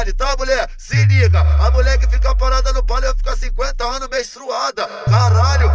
baile, tá, mulher? Se liga, a mulher que fica parada no baile vai ficar 50 anos menstruada. Caralho!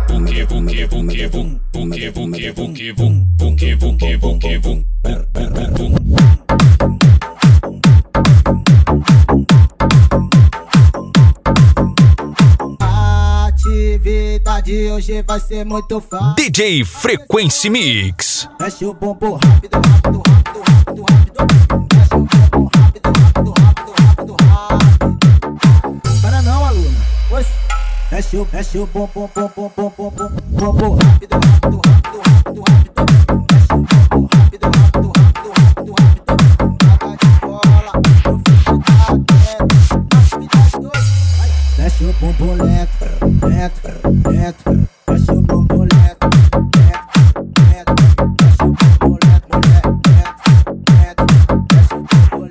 A atividade hoje vai ser muito fácil. DJ Frequency Mix. Mexe o bumbum rápido, rápido, rápido, rápido, rápido. Mexe o bumbum rápido, rápido, rápido, rápido, rápido. Para não, aluna. Oxe. Mexe o bumbum, bumbum, bumbum, bumbum rápido, rápido, rápido, rápido, rápido. Mexe o bumbum rápido, rápido, rápido, rápido, rápido. Joga de bola, eu fico quieto. Atividade 2. Mexe o bumbum lento, lento, lento. Mexe o bumbum lento, lento, lento. Mexe o bumbum lento, mulher, lento, lento. Mexe o bumbum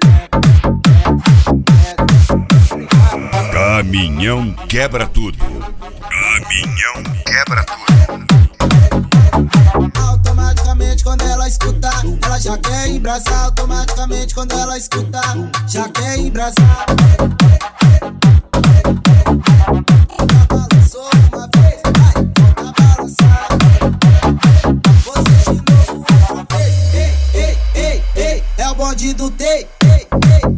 lento, lento, lento. Caminhão quebra tudo. Caminhão quebra tudo. Automaticamente quando ela escuta, ela já quer embrasar. Automaticamente quando ela escuta, já quer embrasar. Já balançou uma vez, vai, volta a balançar. Você de novo uma vez, ei, ei, ei, ei, é o bonde do Tei, ei, ei.